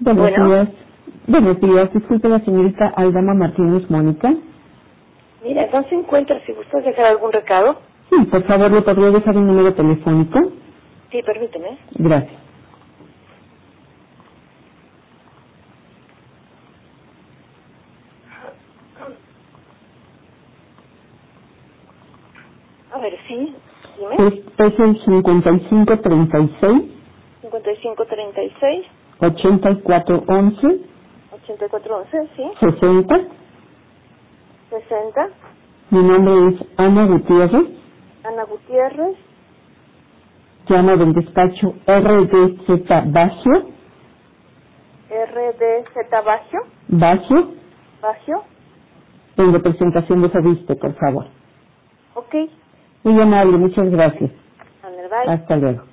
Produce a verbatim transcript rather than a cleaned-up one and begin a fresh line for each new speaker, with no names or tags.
Buenos
Bueno,
días. Buenos días. Disculpe la señorita Aldama Martínez Mónica.
mira, no se encuentra. Si gustas dejar algún recado.
Sí, por favor, ¿le podría dejar un número telefónico?
Sí, permíteme.
Gracias.
A ver, sí, dime.
Es, es el cincuenta y cinco treinta y seis,
cincuenta y cinco treinta y seis,
ochenta y cuatro once,
ochenta y cuatro once, sí.
sesenta.
sesenta.
Mi nombre es Ana Gutiérrez.
Ana Gutiérrez.
Llamo del despacho R D Z Bacio.
R D Z Baggio.
Bacio.
Baggio.
En representación de Fabiste, por favor.
Ok.
Muy amable, muchas gracias.
Ander, bye.
Hasta luego.